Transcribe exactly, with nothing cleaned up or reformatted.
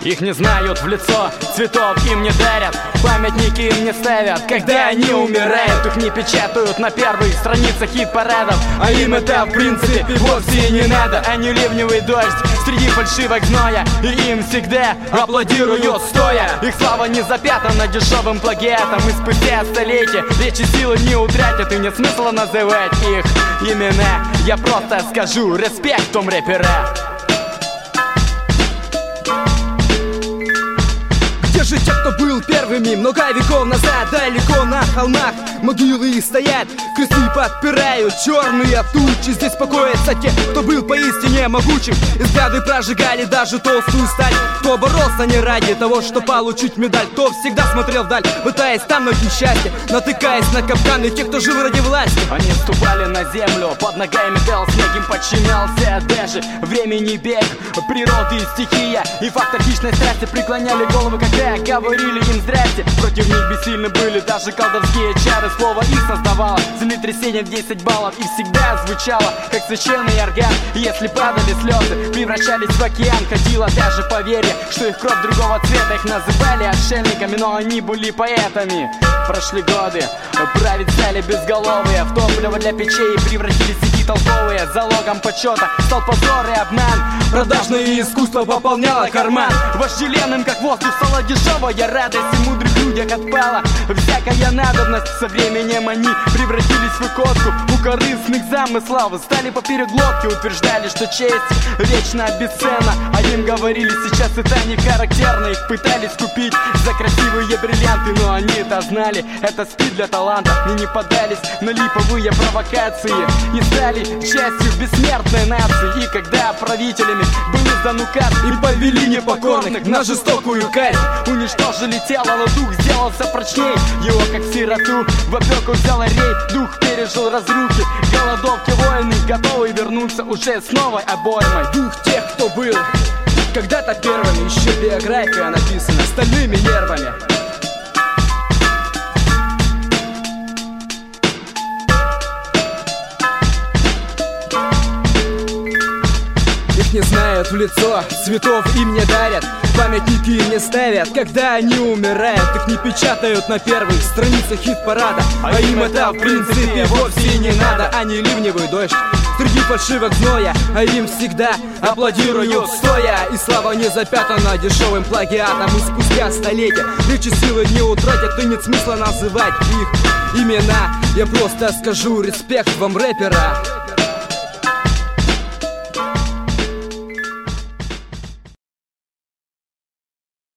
Их не знают в лицо, цветов им не дарят, памятники им не ставят, когда они умирают. Их не печатают на первых страницах хит-парадов, а им это в принципе вовсе не надо. Они ливневый дождь среди фальшивок зноя, и им всегда аплодируют стоя. Их слава не запятана дешевым плагиатом, и спустя столетия речи силы не утратят, и нет смысла называть их имена. Я просто скажу респект том рэпера. Где же те, кто был первыми много веков назад? Далеко на холмах могилы их стоят, кресты подпирают черные тучи. Здесь покоятся те, кто был поистине могучим, и взгляды прожигали даже толстую сталь. Кто боролся не ради того, что получить медаль, кто всегда смотрел вдаль, пытаясь там найти счастье, натыкаясь на капканы тех, кто жил ради власти. Они ступали на землю, под ногами металл, снег им подчинялся даже времени бег, природы и стихия. И факт тактичной страсти преклоняли головы, когда говорили им здрасте. Против них бессильны были даже колдовские чары. Слово их создавало землетрясение в десять баллов, и всегда звучало, как священный орган. И если падали слезы, превращались в океан. Ходило даже поверье, что их кровь другого цвета. Их называли отшельниками, но они были поэтами. Прошли годы, править стали безголовые, в топливо для печей превратились сети толковые. Залогом почета стал позор и обман, продажное искусство пополняло карман. Вожделенным, как воздух, стала дешевая радость, и мудрых людях отпала всякая надобность. Со временем они превратились в икотку у корыстных замыслов, стали поперек глотки, утверждали, что честь вечно бесценна. А им говорили, сейчас это не характерно. Их пытались купить за красивые бриллианты, но они-то знали, это спид для таланта. И не поддались на липовые провокации, и стали частью бессмертной нации. И когда правителями был издан указ, и повели непокорных на жестокую казнь, уничтожили тело, но дух сделался прочней. Его, как сироту, в опеку взял рей. Дух пережил разрухи, голодовки, войны, готовый вернуться уже с новой обоймой. Дух тех, кто был когда-то первыми, еще биография написана стальными нервами. Их не знают в лицо, цветов им не дарят, памятники им не ставят, когда они умирают. Их не печатают на первых страницах хит-парада, а им это в принципе вовсе не надо. Они ливневый дождь среди фальшивок зноя, а им всегда аплодируют стоя. И слава не запятана дешевым плагиатом, и спустя столетия речи силы не утратят, и нет смысла называть их имена. Я просто скажу респект вам, рэпера.